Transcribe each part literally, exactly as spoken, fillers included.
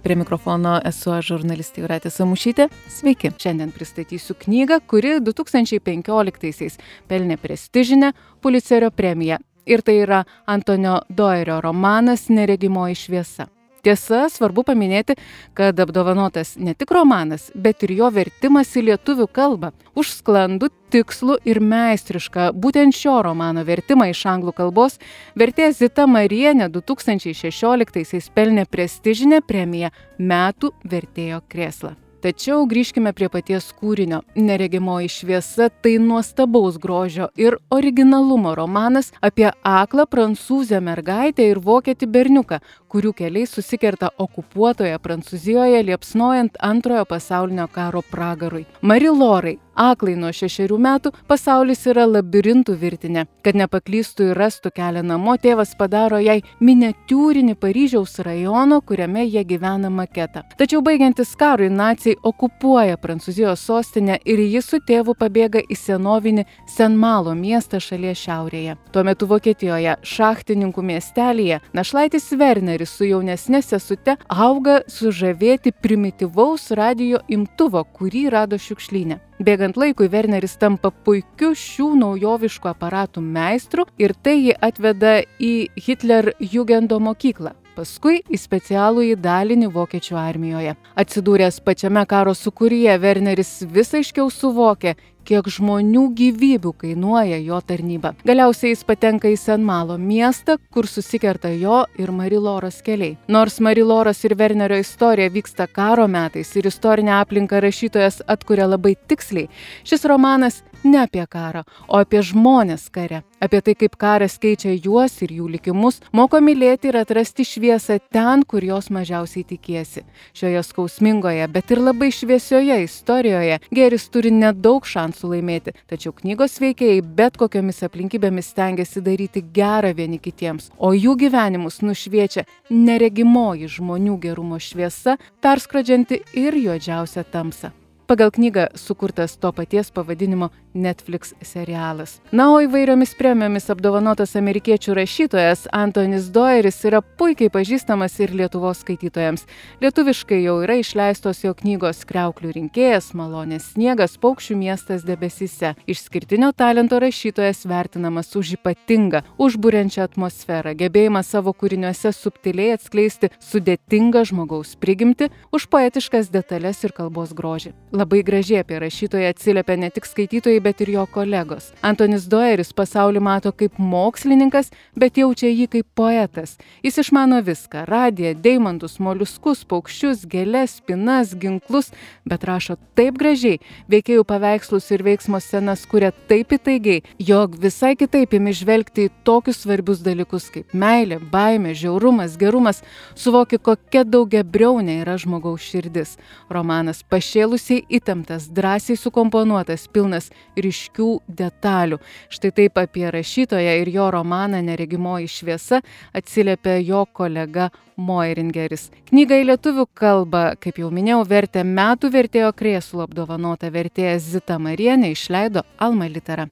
Prie mikrofono esu aš, žurnalistė Jūratė Samušytė. Sveiki. Šiandien pristatysiu knygą, kuri du tūkstančiai penkioliktaisiais pelnė prestižinę Pulicerio premiją. Ir tai yra Antonio Dojerio romanas Neregimoji šviesa. Tiesa, svarbu paminėti, kad apdovanotas ne tik romanas, bet ir jo vertimas į lietuvių kalbą. Už sklandų, tikslų ir meistrišką būtent šio romano vertimą iš anglų kalbos vertėja Zita Marienė du tūkstančiai šešioliktaisiais pelnė prestižinę premiją Metų vertėjo krėslą. Tačiau grįžkime prie paties kūrinio. Neregimoji šviesa tai nuostabaus grožio ir originalumo romanas apie aklą prancūzę mergaitę ir vokietį berniuką, kurių keliai susikerta okupuotoje Prancūzijoje liepsnojant antrojo pasaulinio karo pragarui. Marie Laurai, aklai nuo šešerių metų, pasaulis yra labirintų virtinė. Kad nepaklystų ir rastų kelią namo, tėvas padaro jai miniatiūrinį Paryžiaus rajono, kuriame jie gyvena maketą. Tačiau baigiantis karui, naciai okupuoja Prancūzijos sostinę ir jis su tėvu pabėga į senovinį Senmalo miestą šalies šiaurėje. Tuo metu Vokietijoje, šachtininkų miestelyje, našlaitis Werneris su jaunesne sesute auga sužavėti primityvaus radijo imtuvo, kurį rado šiukšlyne. Bėgant laikui, Werneris tampa puikiu šių naujoviškų aparatų meistru ir tai jį atveda į Hitlerjugendo mokyklą. Paskui į specialųjį dalinį vokiečių armijoje. Atsidūręs pačiame karo sūkuryje, Werneris vis aiškiau suvokia, kiek žmonių gyvybių kainuoja jo tarnyba. Galiausiai jis patenka į Senmalo miestą, kur susikerta jo ir Marie Lauros keliai. Nors Marie Lauros ir Wernerio istorija vyksta karo metais ir istorinę aplinką rašytojas atkuria labai tiksliai, šis romanas ne apie karą, o apie žmones kare. Apie tai, kaip karas keičia juos ir jų likimus, moko mylėti ir atrasti šviesą ten, kur jos mažiausiai tikiesi. Šioje skausmingoje, bet ir labai šviesioje istorijoje gėris turi nedaug šansų laimėti, tačiau knygos veikėjai bet kokiomis aplinkybėmis stengiasi daryti gerą vieni kitiems, o jų gyvenimus nušviečia neregimoji žmonių gerumo šviesa, perskrodžianti ir juodžiausią tamsą. Pagal knygą sukurtas to paties pavadinimo Netflix serialas. Na, o įvairiomis premijomis apdovanotas amerikiečių rašytojas Antonis Dojeris yra puikiai pažįstamas ir Lietuvos skaitytojams. Lietuviškai jau yra išleistos jo knygos Kriauklių rinkėjas, Malonės sniegas, Paukščių miestas debesyse. Išskirtinio talento rašytojas vertinamas už ypatingą, užburiančią atmosferą, gebėjimą savo kūriniuose subtiliai atskleisti sudėtingą žmogaus prigimtį, už poetiškas detalės ir kalbos grožį. Labai gražiai apie rašytoją atsiliepia ne tik skaitytojai, bet ir jo kolegos. Antonis Dojeris pasaulį mato kaip mokslininkas, bet jaučia jį kaip poetas. Jis išmano viską – radiją, deimantus, moliuskus, paukščius, gėles, spinas, ginklus, bet rašo taip gražiai, veikėjų paveikslus ir veiksmo scenas kuria taip įtaigiai, jog visai kitaip imi žvelgti į tokius svarbius dalykus kaip meilė, baimė, žiaurumas, gerumas, suvoki, kokia daugiabriaunė yra žmogaus širdis. Romanas pašėlusiai įtemptas, drąsiai sukomponuotas, pilnas ryškių detalių. Štai taip apie rašytoją ir jo romaną Neregimoji šviesa atsiliepia jo kolega Moeringeris. Knygą į lietuvių kalbą, kaip jau minėjau, vertė Metų vertėjo krėslų apdovanota vertėja Zita Marienė, išleido Alma Litera.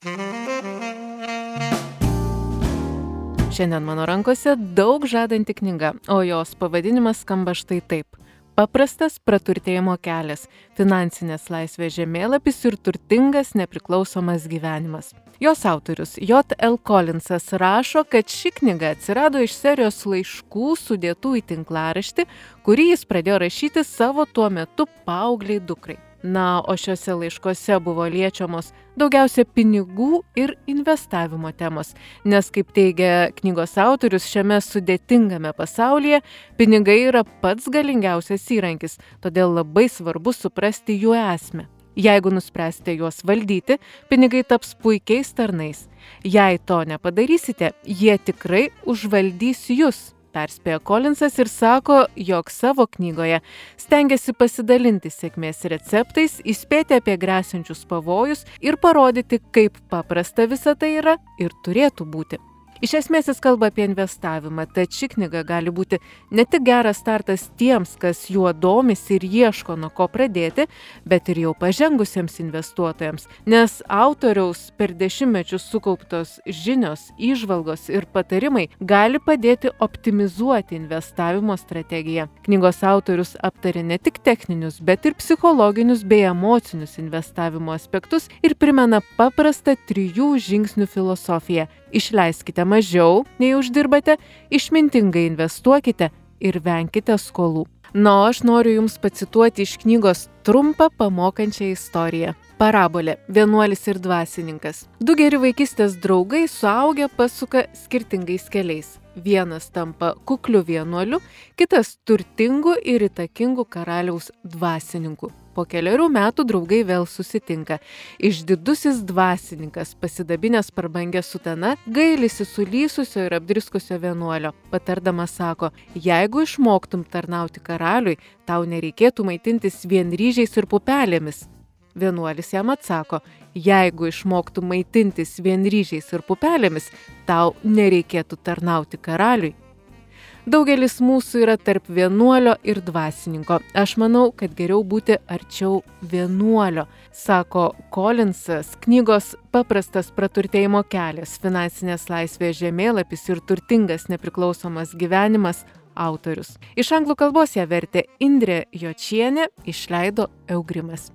Šiandien mano rankose daug žadanti knyga, o jos pavadinimas skamba štai taip. Paprastas praturtėjimo kelias, finansinės laisvės žemėlapis ir turtingas nepriklausomas gyvenimas. Jos autorius J L Collinsas rašo, kad ši knyga atsirado iš serijos laiškų sudėtų į tinklaraštį, kurį jis pradėjo rašyti savo tuo metu paaugliai dukrai. Na, o šiuose laiškuose buvo liečiamos daugiausia pinigų ir investavimo temos, nes, kaip teigia knygos autorius, šiame sudėtingame pasaulyje pinigai yra pats galingiausias įrankis, todėl labai svarbu suprasti jų esmę. Jeigu nuspręsite juos valdyti, pinigai taps puikiais tarnais. Jei to nepadarysite, jie tikrai užvaldys jūs. Perspėja Collinsas ir sako, jog savo knygoje stengiasi pasidalinti sėkmės receptais, įspėti apie gresiančius pavojus ir parodyti, kaip paprasta visa tai yra ir turėtų būti. Iš esmės jis kalba apie investavimą, tad ši knyga gali būti ne tik geras startas tiems, kas juo domisi ir ieško nuo ko pradėti, bet ir jau pažengusiems investuotojams, nes autoriaus per dešimtmečius sukauptos žinios, įžvalgos ir patarimai gali padėti optimizuoti investavimo strategiją. Knygos autorius aptarė ne tik techninius, bet ir psichologinius bei emocinius investavimo aspektus ir primena paprastą trijų žingsnių filosofiją. Išleiskite mažiau, nei uždirbate, išmintingai investuokite ir venkite skolų. Na, o aš noriu Jums pacituoti iš knygos trumpą pamokančią istoriją. Parabolė. Vienuolis ir dvasininkas. Du geri vaikystės draugai suaugę pasuka skirtingais keliais. Vienas tampa kukliu vienuoliu, kitas turtingu ir įtakingu karaliaus dvasininku. Po keliarių metų draugai vėl susitinka. Išdidusis dvasininkas, pasidabinęs prabangę sutana, gailisi sulysusio ir apdriskusio vienuolio. Patardamas sako, jeigu išmoktum tarnauti karaliui, tau nereikėtų maitintis vien ryžiais ir pupelėmis. Vienuolis jam atsako, jeigu išmoktum maitintis vien ryžiais ir pupelėmis, tau nereikėtų tarnauti karaliui. Daugelis mūsų yra tarp vienuolio ir dvasininko. Aš manau, kad geriau būti arčiau vienuolio, sako Collinsas, knygos Paprastas praturtėjimo kelias, finansinės laisvės žemėlapis ir turtingas nepriklausomas gyvenimas autorius. Iš anglų kalbos ją vertė Indrė Jočienė, išleido Eugrimas.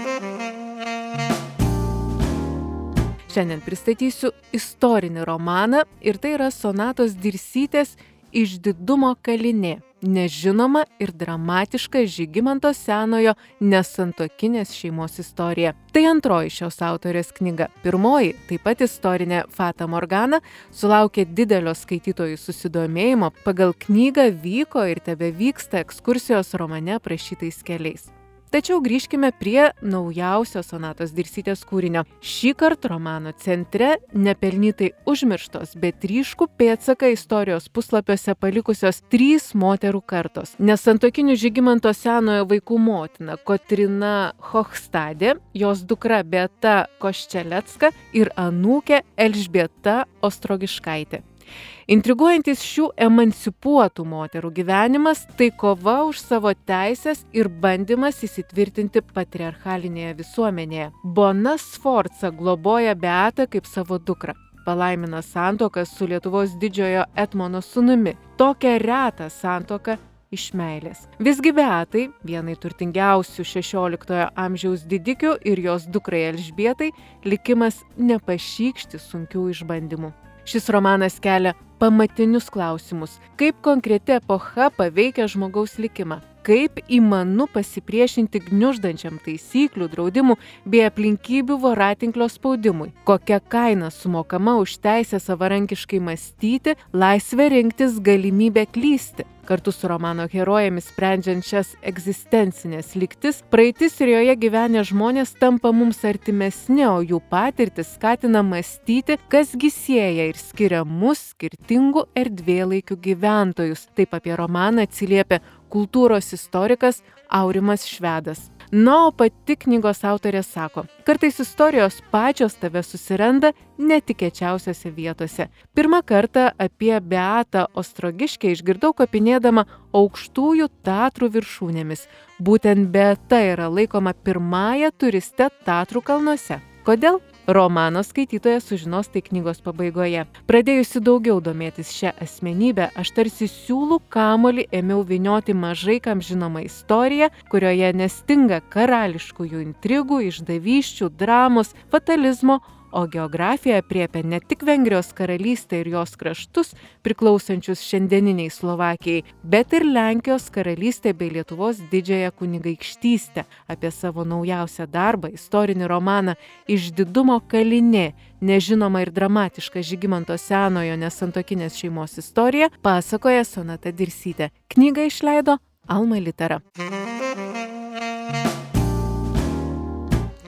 Šiandien pristatysiu istorinį romaną ir tai yra Sonatos Dirsytės Išdidumo kalinė, nežinoma ir dramatiška Žygimanto Senojo nesantuokinės šeimos istorija. Tai antroji šios autorės knyga. Pirmoji, taip pat istorinė Fata Morgana, sulaukė didelio skaitytojų susidomėjimo. Pagal knygą vyko ir tebevyksta ekskursijos romane aprašytais keliais. Tačiau grįžkime prie naujausio Sonatos Dirsytės kūrinio. Šįkart romano centre nepelnytai užmirštos, bet ryškų pėdsaką istorijos puslapiuose palikusios trys moterų kartos. Nesantuokinių Žygimanto Senojo vaikų motina Kotryna Hochstadė, jos dukra Beata Koščelecka ir anūkė Elžbieta Ostrogiškaitė. Intriguojantis šių emancipuotų moterų gyvenimas tai kova už savo teises ir bandymas įsitvirtinti patriarchalinėje visuomenėje. Bona Sforza globoja Beatą kaip savo dukrą. Palaimina santuoką su Lietuvos didžiojo etmono sūnumi. Tokią retą santuoką iš meilės. Visgi Beatai, vienai turtingiausių šešioliktojo amžiaus didikių ir jos dukrai Elžbietai, likimas nepašykšti sunkių išbandymų. Šis romanas kelia pamatinius klausimus. Kaip konkreti epocha paveikia žmogaus likimą? Kaip įmanu pasipriešinti gniuždančiam taisyklių, draudimų bei aplinkybių voratinklio spaudimui? Kokia kaina sumokama už teisę savarankiškai mąstyti, laisvę rinktis, galimybę klysti? Kartu su romano herojėmis sprendžiant šias egzistencinės lygtis, praeitis ir joje gyvenę žmonės tampa mums artimesni, o jų patirtis skatina mąstyti, kas gi sieja ir skiria mus skirtingų erdvėlaikių gyventojus. Taip apie romaną atsiliepia kultūros istorikas Aurimas Švedas. Na, o pati knygos autorė sako, kartais istorijos pačios tave susiranda netikėčiausiose vietose. Pirmą kartą apie Beatą Ostrogiškę išgirdau kopinėdama Aukštųjų Tatrų viršūnėmis. Būtent Beata yra laikoma pirmąja turiste Tatrų kalnuose. Kodėl? Romano skaitytojas sužinos tai knygos pabaigoje. Pradėjusi daugiau domėtis šią asmenybę, aš tarsi siūlų kamuolį ėmiau vynioti mažai kam žinomą istoriją, kurioje nestinga karališkųjų intrigų, išdavysčių, dramos, fatalizmo, o geografija aprėpia ne tik Vengrijos karalystę ir jos kraštus, priklausančius šiandieniniai Slovakijai, bet ir Lenkijos karalystę bei Lietuvos didžiąją kunigaikštystę. Apie savo naujausią darbą, istorinį romaną Išdidumo kalinė, nežinoma ir dramatiška Žygimanto Senojo nesantuokinės šeimos istorija, pasakoja Sonata Dirsytė. Knygą išleido Alma Litera.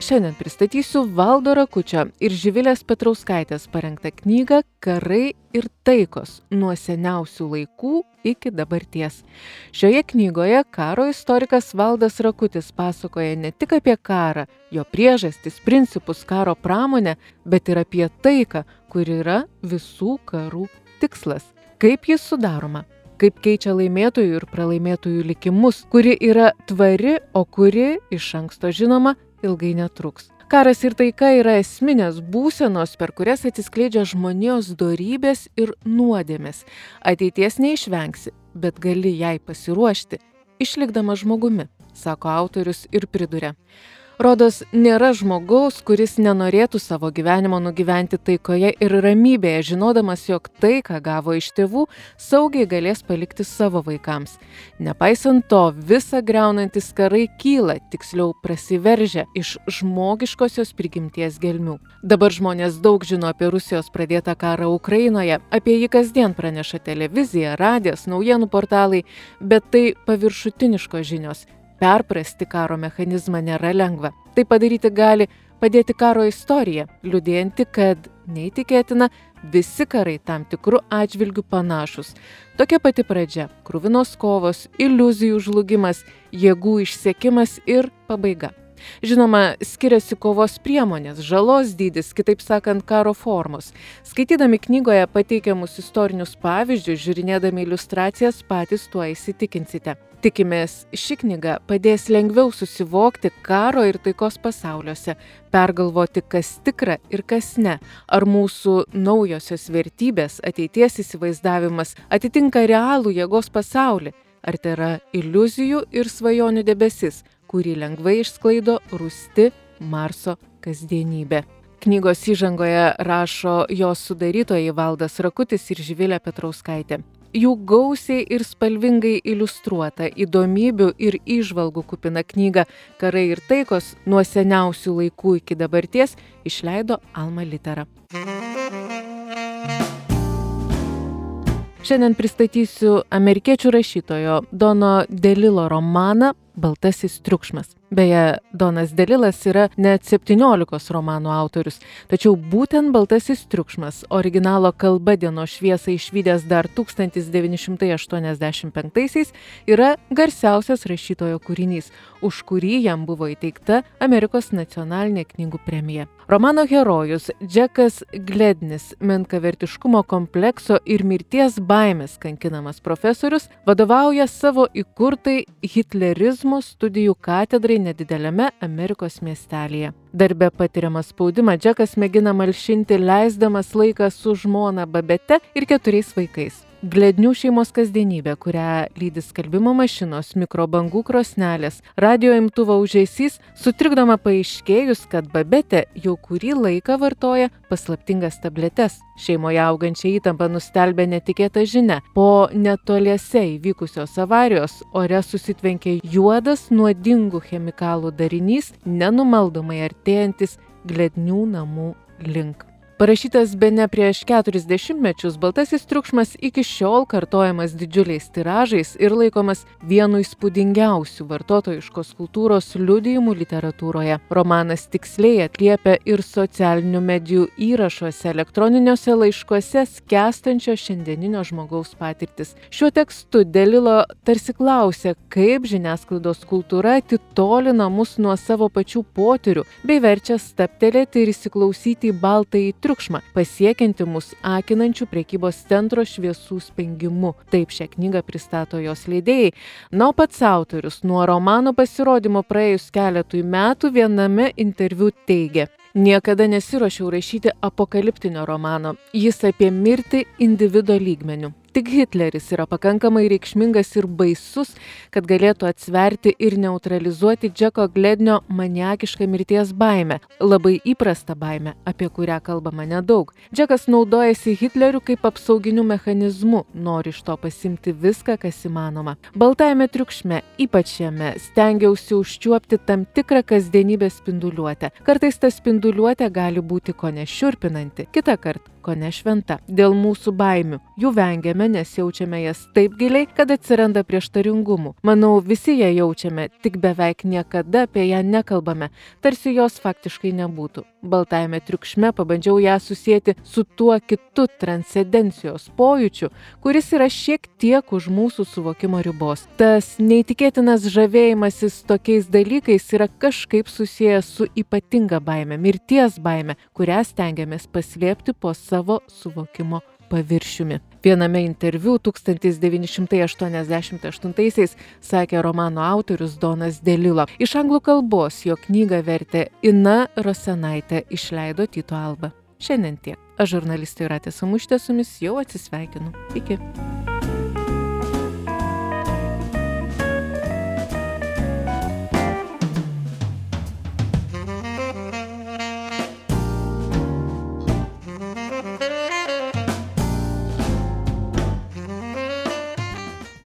Šiandien pristatysiu Valdo Rakučio ir Živilės Petrauskaitės parengtą knygą Karai ir taikos nuo seniausių laikų iki dabarties. Šioje knygoje karo istorikas Valdas Rakutis pasakoja ne tik apie karą, jo priežastis, principus, karo pramonę, bet ir apie taiką, kur yra visų karų tikslas. Kaip jis sudaroma? Kaip keičia laimėtojų ir pralaimėtojų likimus, kuri yra tvari, o kuri iš anksto žinoma ilgai netruks. Karas ir taika yra esminės būsenos, per kurias atsiskleidžia žmonijos dorybės ir nuodėmės. Ateities neišvengsi, bet gali jai pasiruošti, išlikdama žmogumi, sako autorius ir priduria. Rodos, nėra žmogaus, kuris nenorėtų savo gyvenimo nugyventi taikoje ir ramybėje, žinodamas, jog tai, ką gavo iš tėvų, saugiai galės palikti savo vaikams. Nepaisant to, visa griaunantis karai kyla, tiksliau prasiveržia iš žmogiškosios prigimties gelmių. Dabar žmonės daug žino apie Rusijos pradėtą karą Ukrainoje, apie jį kasdien praneša televizija, radijas, naujienų portalai, bet tai paviršutiniškos žinios. Perprasti karo mechanizmą nėra lengva. Tai padaryti gali padėti karo istorija, liudijanti, kad neįtikėtina, visi karai tam tikrų atžvilgių panašus. Tokia pati pradžia, kruvinos kovos, iliuzijų žlugimas, jėgų išsekimas ir pabaiga. Žinoma, skiriasi kovos priemonės, žalos dydis, kitaip sakant, karo formos. Skaitydami knygoje pateikiamus istorinius pavyzdžius, žiūrinėdami iliustracijas, patys tuo įsitikinsite. Tikimės, ši knyga padės lengviau susivokti karo ir taikos pasauliuose, pergalvoti, kas tikra ir kas ne, ar mūsų naujosios vertybės, ateities įsivaizdavimas atitinka realų jėgos pasaulį, ar tai yra iliuzijų ir svajonių debesis, kurį lengvai išsklaido rūsti Marso kasdienybė. Knygos įžangoje rašo jos sudarytojai Valdas Rakutis ir Živilė Petrauskaitė. Jų gausiai ir spalvingai iliustruota, įdomybių ir įžvalgų kupina knyga Karai ir taikos nuo seniausių laikų iki dabarties išleido Alma Litera. Šiandien pristatysiu amerikiečių rašytojo Dono DeLillo romaną Baltasis triukšmas. Beje, Donas DeLillas yra net septyniolikos romanų autorius, tačiau būtent Baltasis triukšmas, originalo kalba dienos šviesą išvydęs dar tūkstantis devyni šimtai aštuoniasdešimt penktaisiais, yra garsiausias rašytojo kūrinys, už kurį jam buvo įteikta Amerikos nacionalinė knygų premija. Romano herojus Džekas Glednis, menkavertiškumo komplekso ir mirties baimės kankinamas profesorius, vadovauja savo įkurtai hitlerizmo studijų katedrai nedideliame Amerikos miestelyje. Darbe patiriamą spaudimą Džekas mėgina malšinti, leisdamas laiką su žmona Babete ir keturiais vaikais. Glednių šeimos kasdienybė, kurią lydi skalbimo mašinos, mikrobangų krosnelės, radio imtuvo ūžesys, sutrikdoma paaiškėjus, kad Babetė jau kurį laiką vartoja paslaptingas tabletes. Šeimoje augančią įtampą nustelbė netikėta žinia. Po netoliese įvykusios avarijos ore susitvenkė juodas nuodingų chemikalų darinys, nenumaldomai artėjantis Glednių namų link. Parašytas bene prieš keturis dešimtmečius, Baltasis triukšmas iki šiol kartojamas didžiuliais tiražais ir laikomas vienu įspūdingiausių vartotojiškos kultūros liudijimų literatūroje. Romanas tiksliai atliepia ir socialinių medijų įrašuose, elektroniniuose laiškuose skęstančio šiandieninio žmogaus patirtis. Šiuo tekstu DeLillo tarsi klausia, kaip žiniasklaidos kultūra atitolina mus nuo savo pačių potyrių, bei verčia stabtelėti ir įsiklausyti į baltąjį triukšmą, pasiekianti mus akinančių prekybos centro šviesų spengimu. Taip šią knygą pristato jos leidėjai. Na, o pats autorius nuo romano pasirodymo praėjus keletui metų viename interviu teigė: niekada nesiruošiau rašyti apokaliptinio romano. Jis apie mirtį individo lygmeniu. Tik Hitleris yra pakankamai reikšmingas ir baisus, kad galėtų atsverti ir neutralizuoti Džeko Glednio maniakišką mirties baimę. Labai įprasta baimė, apie kurią kalbama nedaug. Džekas naudojasi Hitleriu kaip apsauginiu mechanizmu, nori iš to pasimti viską, kas įmanoma. Baltajame triukšme, ypač jame, stengiausi užčiuopti tam tikrą kasdienybės spinduliuotę. Kartais ta spinduliuotė gali būti kone šiurpinanti, kitą kartą kone šventa. Dėl mūsų baimių jų vengiame baimę, nes jaučiame jas taip giliai, kad atsiranda prieštaringumų. Manau, visi ją jaučiame, tik beveik niekada apie ją nekalbame, tarsi jos faktiškai nebūtų. Baltajame triukšme pabandžiau ją susijęti su tuo kitu transcendencijos pojūčiu, kuris yra šiek tiek už mūsų suvokimo ribos. Tas neįtikėtinas žavėjimasis tokiais dalykais yra kažkaip susijęs su ypatinga baime, mirties baime, kurią stengiamės paslėpti po savo suvokimo paviršiumi. Viename interviu tūkstantis devyni šimtai aštuoniasdešimt aštuntaisiais sakė romano autorius Donas DeLillo. Iš anglų kalbos jo knygą vertė Ina Rosenaitė, išleido Tyto Alba. Šiandien tiek. Aš žurnalistė Jūratė Samušytė su jumis jau atsisveikinu. Iki.